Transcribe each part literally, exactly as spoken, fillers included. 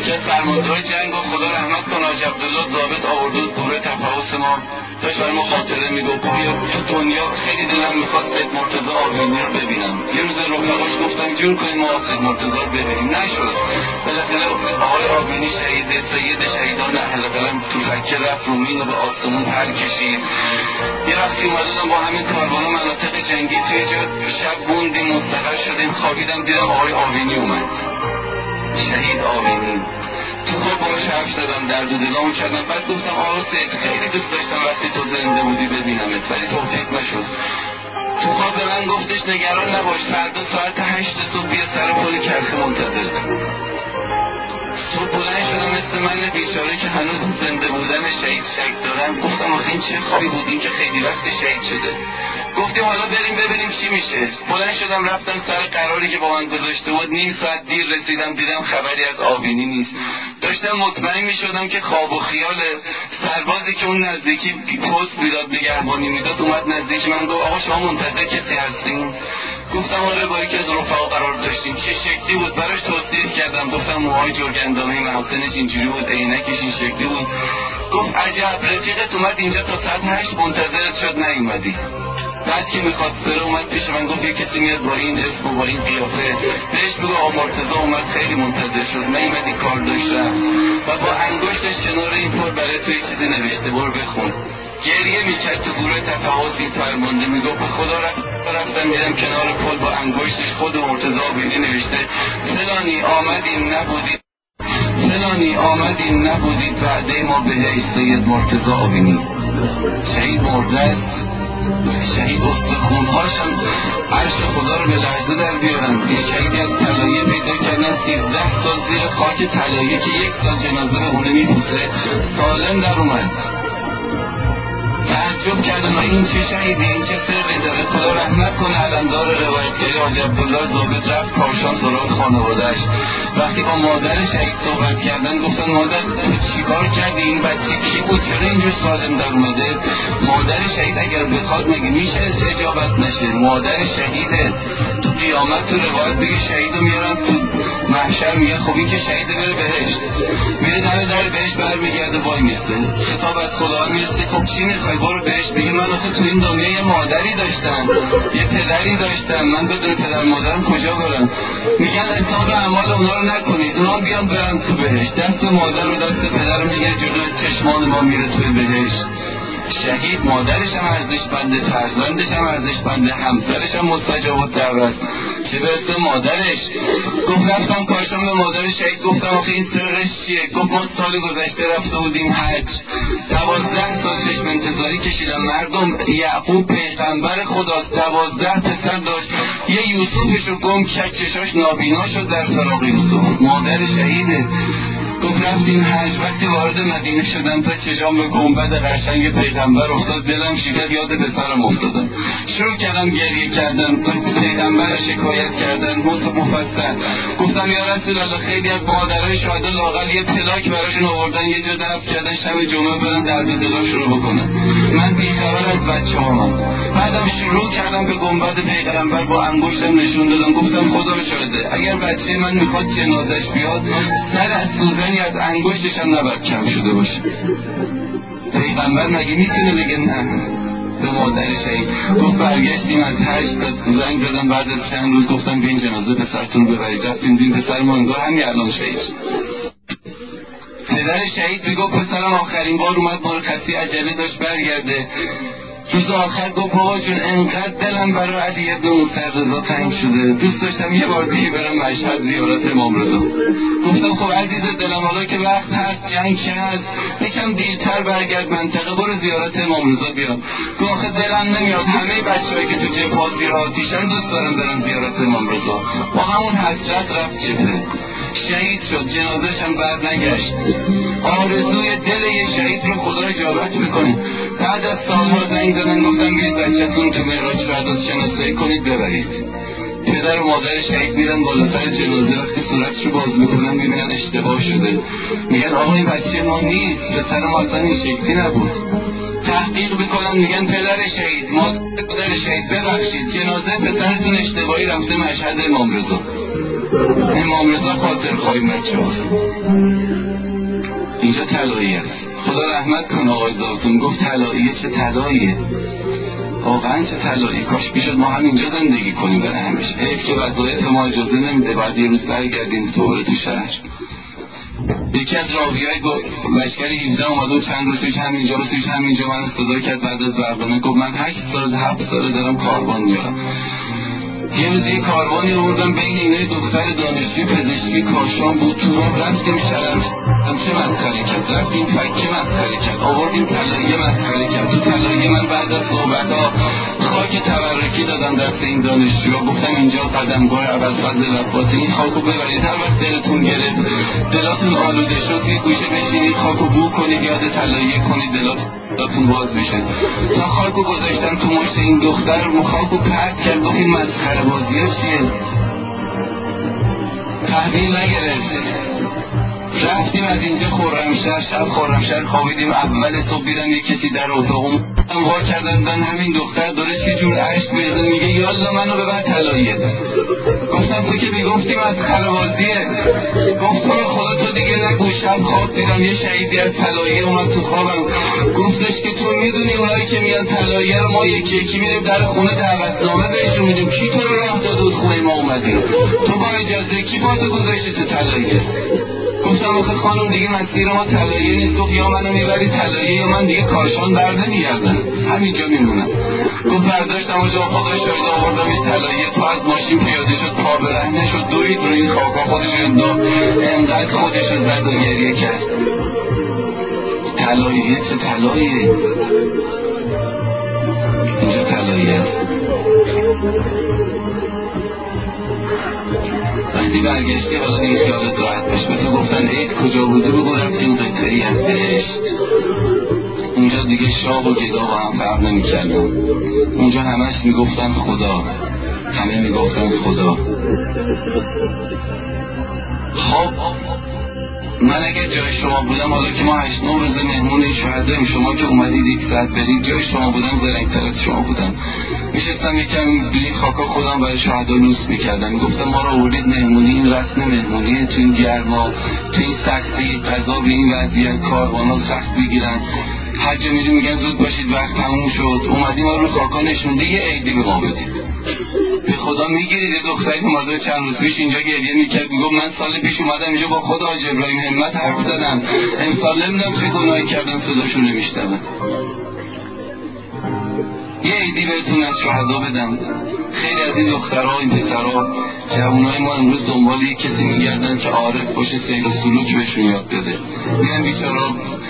که فرماندار جنگ و خدا رحمت کنه حاج عبدالله ضابط آورد و گروه تفحص ما داشت برای ما خاطره میگفت بیا تو دنیا خیلی دلم میخواد سید مرتضی آبینی رو ببینم. یه روز رفقاش گفتم جور کنیم ما سید مرتضی رو ببینیم، نشد. بالاخره آقای آبینی شهید سید شهیدان اهل قلم تو فکر رفت رو مین و به آسمون پر کشید. یه وقتی اومدم با همین کاروان مناطق جنگی توی جا شب موندیم مستقر شدیم، خوابیدم دیدم آقای آبینی اومد، شهید آبینی. تو خواب باش حرف زدم، درد و دلامو کردم. بعد گفتم آقا سید خیلی دوست داشتم وقتی تو زنده بودی ببینمت، ولی توفیق نشد. تو خواب به من گفتش نگران نباش، فردا ساعت هشت صبح بیا سر پل کرخه منتظرت. صبح بلند شدم مثل من بیچاره که هنوز زنده بودن شهید شک دارم. گفتم آخه این چه خوابی بود، این که خیلی وقت شهید شده. گفتیم حالا بریم ببینیم چی میشه. بلند شدم رفتم سر قراری که با من گذاشته بود. نیم ساعت دیر رسیدم، دیدم خبری از آبینی نیست. داشتم مطمئن میشدم که خواب و خیاله. سربازی که اون نزدیکی پست میداد نگهبانی میداد اومد نزدیک من گفت آقا شما منتظر کسی هستین؟ گفتم آره با یکی از رفقا قرار داشتیم. چه شکلی بود براش توصیف کردم، گفتم موهای جرگندامه محسنش اینجوری بود، عینکش این شکلی بود. گفت عجب رفیقت اومد اینجا تا ساعت هشت منتظرت شد نیومدی. بعد که میخواد بره اومد پیش من گفت یه کسی میاد با این اسم و با این قیافه، بهش بگو آقا مرتضی اومد خیلی منتظر شد، نیومدی کار داشتم. و با انگشتش کنار این پر برای توی چیزی نوشته، برو بخون. گریه میکرد تو گروه تفحص این فرمانده، میگفت به خدا رفتم دیدم کنار پل با انگشتش خود مرتضی آبینی نوشته فلانی آمدیم نبودید، فلانی آمدیم نبودید وعده ما بهش سید مرتضی آبینی. شهید مرده است، شهید استخونهاشم عرش خدا رو به لرزه در بیارن. یه شهیدی از طلایه پیدا کردن سیزده سال زیر خاک طلایه که یک سال جنازه به خونه میپوسه سالم در اومد. تعجب کردم این چه شهیدی، این چه سری داره. خدا رحمت کنه علمدار روایتگری حاج عبدالله ضابط رفت کاشان سراغ خانواده‌اش. وقتی با مادر شهید صحبت کردن گفتن مادر چیکار کردی، این بچه کی بود چرا اینجور سالم در اومده؟ مادر شهید اگر بخواد مگه میشه اجابت نشه؟ مادر شهیده. تو قیامت تو روایت بگه شهیدو میارن تو محشر میگه خب این که شهیده بره بهشت، میره در در بهشت برمیگرده وای میسته. خطاب از خدا میرسه خب چی میخوای برو بهشت. بگه من آخه تو این دنیا یه مادری داشتم یه پدری داشتم، من بدون پدر مادرم کجا برم؟ میگن حساب اعمال اونا رو نکنید، اونا بیان برن تو بهشت. دست مادر و دست پدر میگه جلو چشمان ما میره توی بهشت. شهید مادرش هم ارزشمنده، فرزندش هم ارزشمنده، همسرش هم مستجاب الدعوت، چه برسه مادرش. گفت رفتم کاشان به مادر شهید گفتم آخه این سرش چیه؟ گفت ما سال گذشته رفته بودیم حج، دوازده سال چشم انتظاری کشیدم. مردم یعقوب پیغمبر خداست، دوازده پسر داشت، یه یوسفش رو گم کرد چشاش نابینا شد در فراق یوسف. مادر شهیده. گفت رفتیم حج، وقتی وارد مدینه شدم تا چشام به گنبد قشنگ پیغمبر افتاد دلم شکست، یاد پسرم افتادم. شروع کردم گریه کردن، پیغمبر شکایت کردن مفصل. گفتم یا رسول الله خیلی از مادرای شهدا لااقل یه پلاک براشون آوردن یه جا دفن کردن شب جمعه برن درد دلاشون شروع بکنن، من بیخبر از بچه‌هام. بعدم شروع کردم به گنبد پیغمبر با انگشتم نشون دادم، گفتم خدا شاهده اگر بچه من میخواد جنازش بیاد سر از سوزنی از انگشتش هم نباید کم شده باشه. پیغمبر مگه میتونه بگه نه به مادر شهید؟ گفت برگشتیم از هشت تا زنگ زدم بعد از چند روز گفتم به این جنازه پسرتون رو ببرید. رفتیم دیم پسر ما انگار همین الان شهید. پدر شهید میگفت پسرم آخرین بار اومد مرخصی عجله داشت برگرده، روز آخر گفت بابا جون انقدر دلم برای علی ابن موسی رضا تنگ شده دوست داشتم یه بار دیگه برم مشهد زیارت امام رضا. گفتم خب عزیز دلم حالا که وقت هست جنگ شد یکم دیرتر برگرد منطقه برو زیارت امام رضا بیا. گفت آخه دلم نمیاد، همه بچه‌هایی که تو جبهه زیارتیشن دوست دارم برم زیارت امام رضا. با همون حسرت رفت جبهه، شهید شد، جنازش هم بر نگشت. آرزوی دل یه شهید رو خدا اجابت میکنه. بعد از سالها زنگ زدن گفتم بیاید بچه‌تون تو معراج فردا شناسایی کنید ببرید. پدر و مادر شهید میرن بالا سر جنازه، وقتی صورتش رو باز میکنن میبینن اشتباه شده، میگن آقا این بچه ما نیست، پسر ما اصلا این شکلی نبود. تحقیق میکنن میگن پدر شهید، مادر شهید ببخشید جنازه پسرتون اشتباهی رفته مشهد امام رضا. امام رضا خاطر خواهی بچه هست. اینجا طلایی است. خدا رحمت کن آقای زاوتون، گفت طلاییه. چه طلاییه واقعا، چه طلایی. کاش بیشد ما هم اینجا زندگی کنیم برای همیشه. حیف که وظایف ما اجازه نمیده بعد یه روز برگردیم دوباره تو شهر. یکی از راویای لشکر هفده اومده و چند روز پیش همینجا و سویش همینجا من صدا کرد بعد از برنامه، گفت من هشت سال هفت سال دارم کاروان میارم. یه روز یه کاروانی آوردم بین اینه دختر دانشجوی پزشکی کاشان بود، تو راه رفتیم شرم چه مسخره کرد، رفتیم فکه مسخره کرد، آوردیم طلاییه مسخره کرد. تو طلاییه من بعد از صحبت‌ها خاک تبرکی دادم دست این دانشجوها، گفتم اینجا قدمگاه ابوالفضل عباسی، این خاکو ببرید هر وقت دلتون گرفت دلاتون آلوده شد یه گوشه بشینید خاکو بو کنید یاد طلاییه کنید دلاتون باز میشه. تا خاکو گذاشتم تو مشت این دختر خاکو پرت کرد، گفت این مسخره بازی‌ها چیه؟ تحویل نگرفت. رفتیم از اینجا خرمشهر، شب خرمشهر خوابیدیم، اول صبح دیدم یه کسی در اتاقم وا کردن دن همین دختر داره چه جور عشق بریزه میگه یالا منو ببر طلاییه. گفتم تو که میگفتیم از خربازیه. گفت تو خدا تو دیگه نگو. شب خواب دیدم یه شهیدی از طلاییه اومد تو خوابم، گفتش که تو میدونی اونایی که میان طلاییه رو ما یکی یکی میریم در خونه دعوتنامه بهشون میدیم، کی تو رو راه داد از خونه ما اومدی؟ تو با اجازه کی پاتو گذاشتی تو طلاییه؟ گفتم آخه خانم دیگه مسیر ما طلاییه نیست. گفت یا منو میبری طلاییه یا من دیگه کاشان بر نمیگردم همینجا میمونم. گفت برداشتم و جا خدا شاید آوردمش طلاییه. تو از ماشین پیاده شد پا برهنه شد دوید رو این خاکا خودش انداخت انقدر خودش رو زد و گریه کرد. طلاییه چه طلاییه؟ اینجا طلاییه است. وقتی برگشتی حالا این خیالت راحت باش. به تو گفتن عید کجا بوده بگو رفتیم قطعی از بهشت. اونجا دیگه شاه و گدا با هم فرق نمی کردن. اونجا همش میگفتن خدا، همه میگفتن خدا. خب من اگه جای شما بودم حالا که ما هشت نو روز مهمون شهداییم، شما که اومدید یک ساعت برید، جای شما بودم زرنگ‌تر از شما بودم میشستم یکم بینی خاکا خودم برای شهدا لوس میکردم. میگفتم ما را آوردید مهمونی، این رسم مهمونیه، تو این گرما تو این سختی غذا به این وضعیت کاروانا سخت بگیرن، هر جا میریم میگن زود باشید وقت تموم شد. اومدیم ما رو خاکا نشونده یه عیدی به ما بدید. به خدا میگیرید. یه دختری اومده چند روز پیش اینجا گریه میکرد میگفت من سال پیش اومدم اینجا با خود حاج ابراهیم همت حرف زدم، امسال نمیدونم چه گناهی کردم صداشون نمیشنوم. یه عیدی بهتون از شهدا بدم. خیلی از این دخترها این پسرها جوانای ما امروز دنبال یک کسی میگردن که عارف باشه سیر و سلوک بهشون یاد بده. میگن بیچارا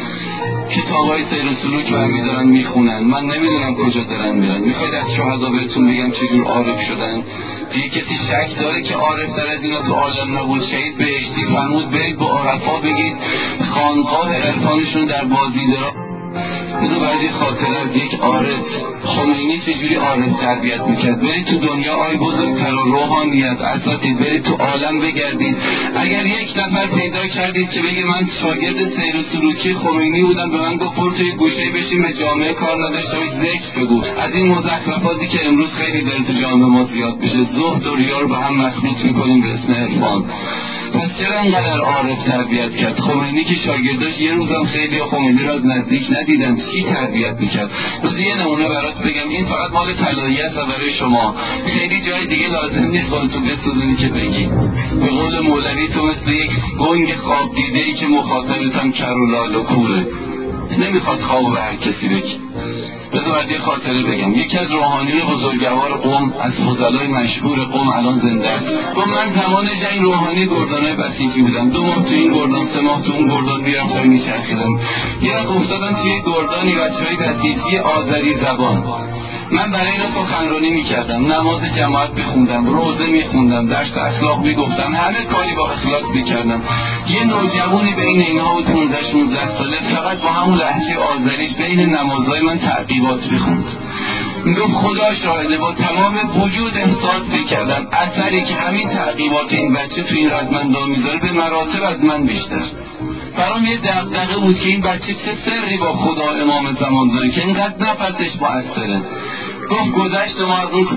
کتابای سیر و سلوک برمیدارن میخونن، من نمیدونم کجا دارن میرن. میخواید از شهدا بهتون بگم چجور عارف شدن؟ دیگه کسی شک داره که عارف تر از اینا تو عالم نبود؟ شهید بهشتی فرمود برید با عرفا بگید خانقاه عرفانشون در بازیدارا. بذار بعدی خاطره از یک عارف. خمینی چجوری عارف تربیت میکرد؟ برید تو دنیا آی بزرگتر و روحانیت اساتید، برید تو عالم بگردید. اگر یک نفر پیدا کردید که بگه من شاگرد سیر و سلوکی خمینی بودم، به من گفت برو توی گوشه بشین به جامعه کار نداشته باش ذکر بگو. از این مزخرفاتی که امروز خیلی داره تو جامعه ما زیاد بشه، زهد و ریا رو به هم مخلوط میکنیم به اسم عرفان. پس چرا انقدر عارف تربیت کرد؟ خمینی که شاگرداش یه روزم خیلی خمینی را از نزدیک ندیدن، چی تربیت میکرد؟ روز یه نمونه برات بگم، این فقط مال طلاییه است برای شما، خیلی جای دیگه لازم نیست خودتون بسوزونی که بگی. به قول مولوی تو مثل یک گنگ خواب دیده‌ای که مخاطبت هم کر و لال و کوره، نمیخواد خواب به هر کسی بگی. بذار بعد یه خاطره بگم. یکی از روحانیون بزرگوار قم، از فضلای مشهور قم الان زنده است، گفت من زمان جنگ روحانی گردانای بسیجی بودم، دو ماه تو این گردان سه ماه تو اون گردان میرفتم میچرخیدم. یه وقت افتادم توی گردانی بچهای بسیجی آذری زبان. من برای اینا سخنرانی میکردم، نماز جماعت میخوندم، روزه میخوندم، درس اخلاق میگفتم، همه کاری با اخلاص میکردم. یه نوجوانی بین اینها و پانزده شانزده ساله فقط با همون لهجه آذریش بین نمازهای من تعقیبات میخوند. میگفت خدا شاهده با تمام وجود احساس میکردم اثری که همین تعقیبات این بچه تو این رزمندان میذاره به مراتب از من بیشتر. برام یه دغدغه بود که این بچه چه سری با خدا امام زمان داره که اینقدر نفسش مؤثره. گفت گذشت ما از اون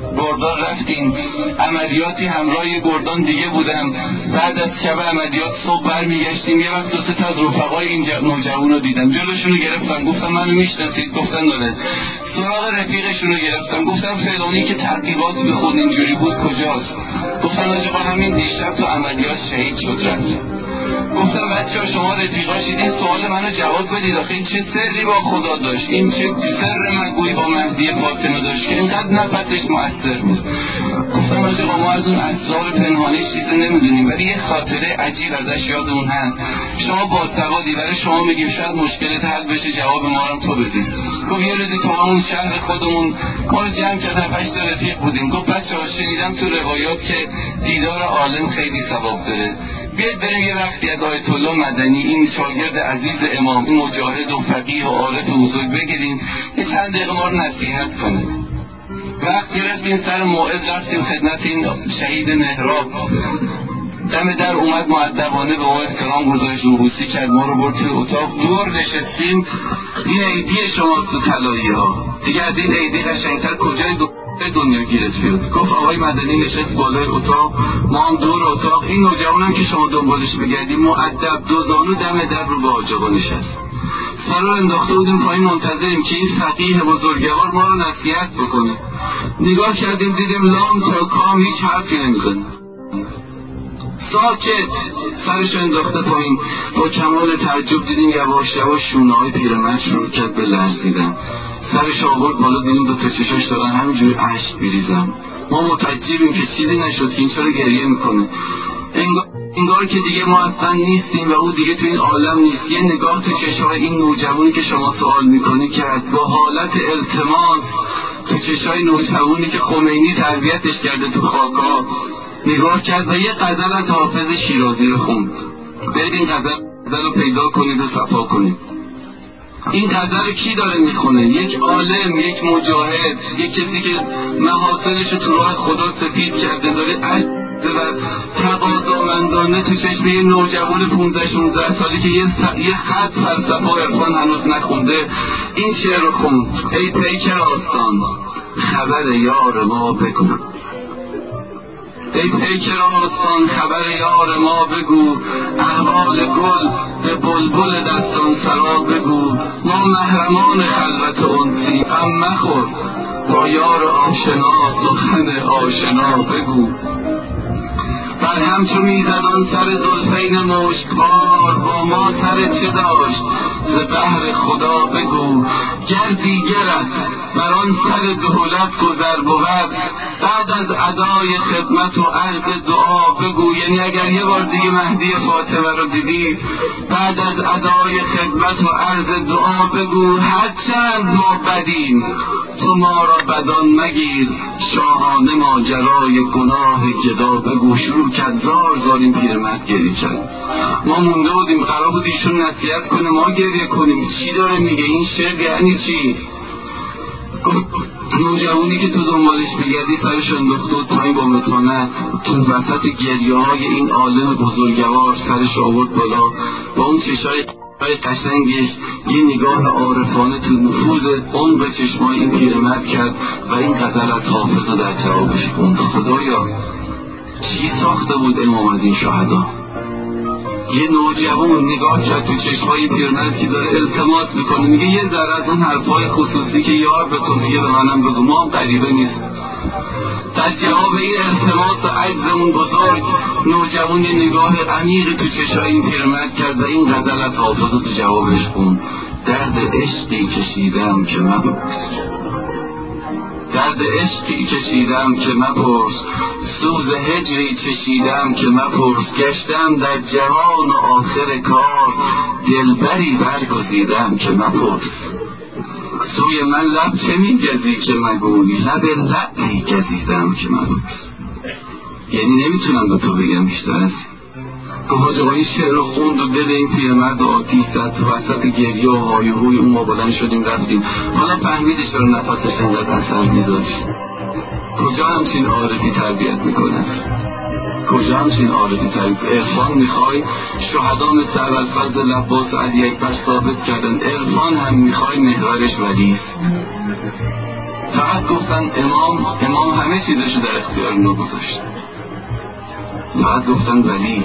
گردان رفتیم، عملیاتی همراه یه گردان دیگه بودم. بعد از شب عملیات صبح برمیگشتیم، یه وقت دو سه تا از رفقای این نوجوان رو دیدم، جلوشون رو گرفتم، گفتم منو میشناسید؟ گفتن داره. سراغ رفیقشون رو گرفتم، گفتم فلانی که تحقیقات میخوند اینجوری بود کجاست؟ گفتن آجا با همین دیشب تو عملیات شهید شد رفت. گفتم بچه‌ها شما رفیقاشید، این سوال منو جواب بدید، آخه این چه سری با خدا داشت، این چه سر مگویی با مهدی فاطمه داشت که اینقدر نفسش مؤثر بود؟ گفتم آقا ما از اون اسرار پنهانی چیزی نمیدونیم، ولی یه خاطره عجیب ازش یادمون هست. شما باسوادی، ولی شما میگیم شاید مشکلت حل بشه، جواب ما رو تو بدید. گفت یه روزی تو همون شهر خودمون ما رو جمع کرد، هشت تا رفیق بودیم، گفت بچه‌ها شنیدم تو روایات که دیدار عالم خیلی ثواب داره، بیاید بریم یه وقتی از آیت الله مدنی، این شاگرد عزیز امام، این مجاهد و فقیه و عارف بزرگ بگیریم یه چند دقیقه ما رو نصیحت کنه. وقت گرفتیم سر موعد رفتیم خدمت این شهید محراب. دم در اومد مؤدبانه به ما احترام گذاشت، روبوسی کرد، ما رو برد توی اتاق، دور نشستیم. این عیدی شماست تو طلایی ها، دیگه از این عیدی قشنگتر کجای دنیا گیرت بیاد. گفت آقای مدنی نشست بالای اتاق، ما هم دور اتاق. این نوجوانم که شما دنبالش بگردیم مؤدب دو زانو دم در رو به حاج آقا نشست. سر رو انداخته بودیم پایین منتظریم که این فقیه بزرگوار ما رو نصیحت بکنه. نگاه کردیم دیدیم لام تا کام هیچ حرفی نمیزنه، ساکت، سرش انداخته پایین. با کمال تعجب دیدیم یواش یواش شونه های پیرمرد شروع کرد به لرزیدن، سرش آورد بالا، دیدیم دو تا چشاش دارن همینجوری اشک میریزن. ما متعجبیم که چیزی نشد که این چرا گریه میکنه. انگار انگار که دیگه ما اصلا نیستیم و او دیگه تو این عالم نیست. یه نگاه تو چشای این نوجوانی که شما سوال میکنی کرد، با حالت التماس تو چشای نوجوانی که خمینی تربیتش کرده تو خاکا نگاه کرد و یه غزل از حافظ شیرازی رو خوند. برید این غزل رو پیدا کنید و صفا کنید. این غزل کی داره میخونه؟ یک عالم، یک مجاهد، یک کسی که محاسنش تو راه خدا سپید کرده، داره عجز و تقاضامندانه تو چشم یه نوجوان پونزده شانزده سالی که یه, س... یه خط فلسفه و عرفان هنوز نخونده این شعر رو خوند. ای پیکر آستان خبر یار ما بگو، ای پیکر آستان خبر یار ما بگو، احوال گل به بلبل دستان سرا بگو. ما محرمان خلوت انسی غم مخور، با یار آشنا سخن آشنا بگو. بر هم چو میزدان سر زلفین مشکبار، با ما سر چه داشت ز بهر خدا بگو. گر دیگرت بر آن سر دولت گذر بود، بعد از ادای خدمت و عرض دعا بگو. یعنی اگر یه بار دیگه مهدی فاطمه رو دیدی، بعد از ادای خدمت و عرض دعا بگو. هرچند ما بدیم تو ما را بدان مگیر، شاهانه ماجرای گناه گدا بگو. شروع کرد زار زار این پیرمرد گریه کرد. ما مونده بودیم قرار بود ایشون نصیحت کنه، ما گریه کنیم. چی داره میگه این شعر؟ یعنی چی؟ نوجوانی که تو دنبالش میگردی سرش انداخته بود پایین با متانت، تو وسط گریه های این عالم بزرگوار سرش آورد بالا، با اون چشای قشنگش یه نگاه عارفانه تو نفوذ اون به چشمای این پیرمرد کرد و این غزل از حافظ در جوابش خوند. خدایا چی ساخته بود امام از این شهدا؟ یه نوجوان نگاه کرد تو چشمای پیرمرد که داره التماس میکنه، میگه یه ذره از اون حرفای خصوصی که یار به تو میگه به منم بگو، ما هم غریبه نیست. در جواب این التماس و عجز اون بزرگ، نوجوان یه نگاه عمیق تو چشمای این پیرمرد کرد و این غزل از حافظ تو جوابش خوند. درد عشقی کشیدم که مپرس، درد عشقی کشیدم که مپرس، سوز هجری چشیدم که مپرس. گشتم در جهان و آخر کار، دلبری برگزیدم که مپرس. سوی من لب چه میگزی که مگوی، لب لعلی گزیدم که مپرس. یعنی نمیتونم به تو بگم بیشتر از گفت حاج آقا این شعر رو خوند و دل این پیرمرد آتیش زد. تو وسط گریه و هایهوی اون ما بلند شدیم رفتیم. حالا فهمیدش چرا نفسش انقدر اثر میذاشت. کجا همچین عارفی تربیت میکنه؟ کجا همچین عارفی تربیت؟ عرفان میخوای؟ شهدا مثل ابوالفضل عباس علی اکبر ثابت کردن عرفان هم میخوای محورش ولیست. فقط گفتن امام امام همه چیزشو در اختیار اینا گذاشت. فقط گفتن ولی.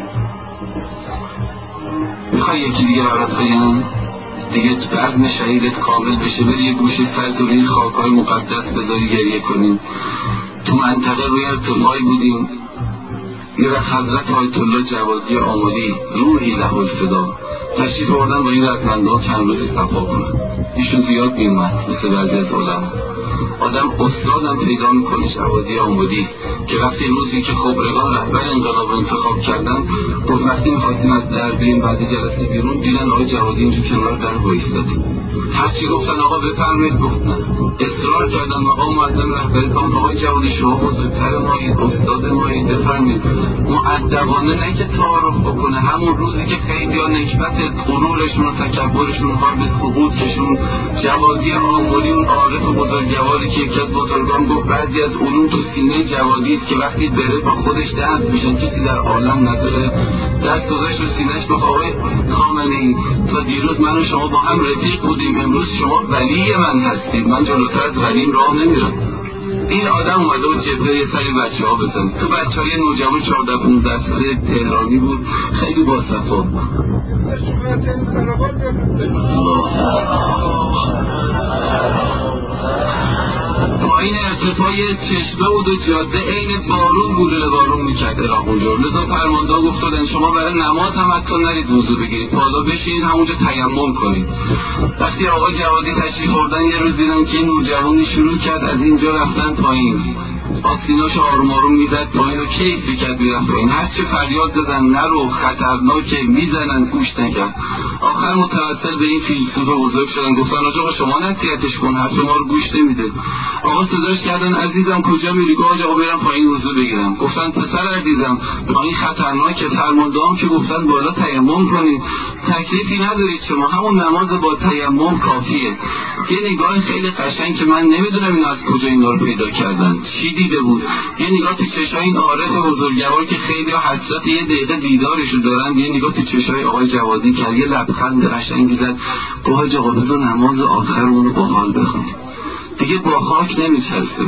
میخوای یکی دیگه برات بگم؟ دیگه بزم شهیدت کامل بشه، بری یه گوشه سرت روی این خاک‌های مقدس بذاری گریه کنیم. تو منطقه روی ارتفاعی بودیم، یه وقت حضرت آیت الله جوادی آملی روحی له الفدا تشریف آوردن با این رزمندان چند روزی صفا کنن. ایشون زیاد میومد مثل بعضی از علما. آدم استادم پیدا میکنه جوادی آملی که وقتی روزی که خبرگان رهبر انقلاب انتخاب کردن گفت وقتی میخواستیم از در بریم بعد جلسه بیرون دیدن آقای جوادی اینجا کنار در وایستاد. هرچی گفتن آقا بفرمایید گفت نه. اصرار کردن آقا معلم رهبری کن آقای جوادی شما بزرگتر مایید، استاد مایید، بفرمایید. مؤدبانه نه که تعارف بکنه، همون روزی که خیلی ها نکبت غرورشون و تکبرشون ها به سقوط کشون، جوادی آملی اون عارف بزرگواری که یکی از بزرگان گفت بعضی از علوم تو سینه جوادی است که وقتی بره با خودش دست میشن، کسی در عالم نداره. دست گذاشت رو سینه‌اش گفت آقای خامنه‌ای تا دیروز من و شما با هم رفیق بودیم، امروز شما ولی من هستید، من جلوتر از ولیم راه نمیرم. این آدم اومده بود جبهه یه سری بچه ها بزن تو بچه های نوجوان چهارده پانزده ساله تهرانی بود، خیلی با صفا. پایین ارتفاع چشمه بود و جاده عین بارون گلوله بارون میکرد اراق اونجا. لذا فرمانده گفتادن شما برای نماز هم حتی نرید وضو بگیرید، حالا بشینید همونجا تیمم کنید. وقتی آقا جوادی تشریف آوردن یه روز دیدم که این نوجوانی شروع کرد از اینجا رفتن پایین، آستیناشو آروم آروم میزد پایین و کیف میکرد میرفت پایین. هر چه فریاد زدن نرو خطرناکه میزنن گوش نکرد. آخر متوسل به این فیلسوف بزرگ شدن، گفتن آقا شما نصیحتش کن، حرف ما رو گوش نمیده. آقا صداش کردن عزیزم کجا میری؟ گفت آقا برم پایین وضو بگیرم. گفتن پسر عزیزم پایین خطرناکه، فرماندهام که گفتن بالا تیمم کنید، تکلیفی ندارید شما، همون نماز با تیمم کافیه. یه نگاه خیلی قشنگ که من نمیدونم این از کجا اینا رو پیدا کردن، چی دیده بود. یه نگاه تو چشای این عارف بزرگوار که خیلی حسرت یه دقیقه دیدارشو دارن، یه نگاه تو چشای آقای جوادی کرد، یه لبخند قشنگی زد، گفت آقا بذار نماز آخرمون رو با حال بخونیم، دیگه با خاک نمیچسته.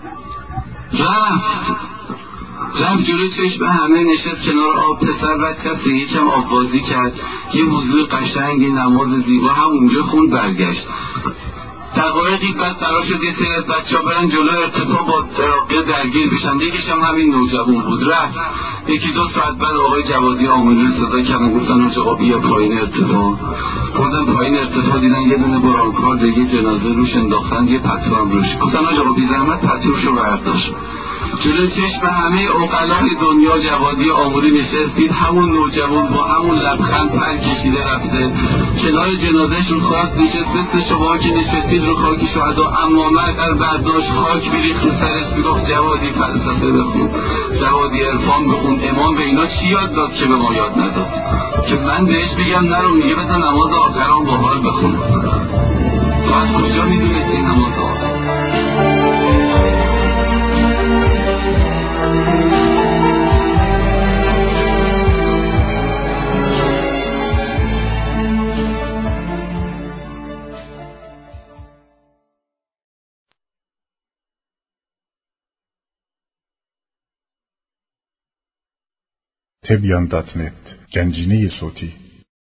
رفت رفت جلوی چشم همه نشست کنار آب، پسر بچه یکم آب بازی کرد، یه وضوع قشنگی نماز زیبا همونجا خون، برگشت. دقایقی بعد قرار شد یه سری از بچه ها برن جلو ارتفاع با تراقیه درگیر بشن، یکیش هم همین نوجوان بود. رفت یکی دو ساعت بعد آقای جوادی آموزی صدا کردن، گفتن آقا بیا پایین ارتفاع. بردن پایین ارتفاع دیدن یه دونه برانکار دیگه جنازه روش انداختن، یه پتو هم روش. گفتن آقا بی زحمت پتوشو برداشت. جلو چشم همه عقلای دنیا جوادی آموزی نشستید، همون نوجوان با همون لبخند پر کشیده رفته کنار جنازهش رو خواست نشست، مثل شما که نشستید رو خاک شهدا، امامت در برداشت خاک میریخت رو سرش، میگفت جوادی فلسفه بخون، جوادی عرفان بخون. امام به اینا چی یاد داد که به ما یاد نداد؟ که من بهش بگم نرو، میگه بزن نماز آخرام با حال بخون. تو از کجا میدونید این نماز آخر؟ تبیان دات نت گنجینه صوتی